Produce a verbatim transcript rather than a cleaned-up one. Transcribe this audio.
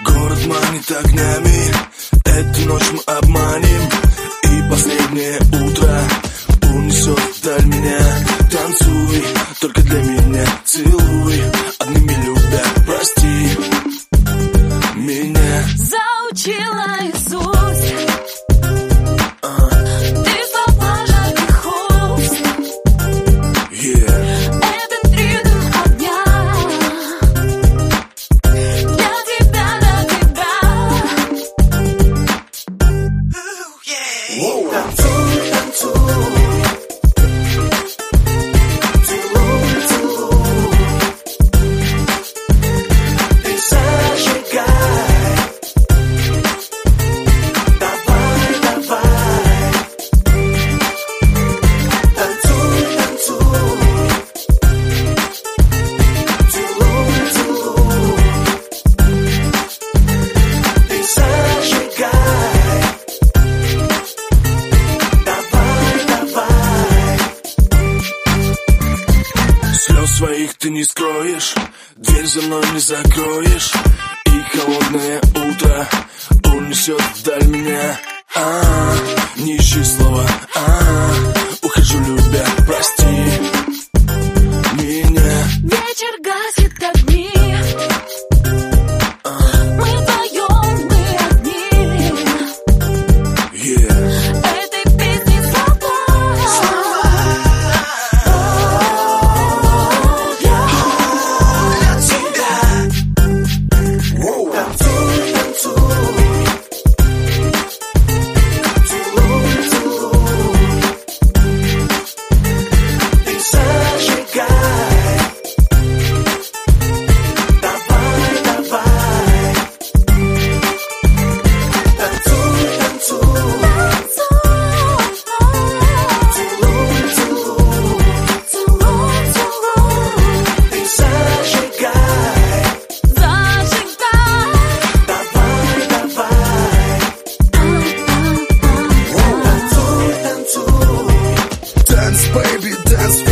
Город манит огнями, эту ночь мы обманем, и последнее утро унесет вдаль меня. Танцуй, только для меня, целуй, одними любя, прости меня. Заучила Иисус, а. Ты слова жарких уст, yeah. Этот ритм огня для тебя, для тебя. Ooh, yeah. Whoa. Танцуй, танцуй. Слез своих ты не скроешь, дверь за мной не закроешь, и холодное утро унесет вдаль меня. А, не ищи слова, а, ухожу любя, прости меня. Вечер гасит огни, а. мы вдвоем, мы одни, yeah. этой песни слова, слова. Для тебя. Wow. Танцуй, танцуй. Baby, dance.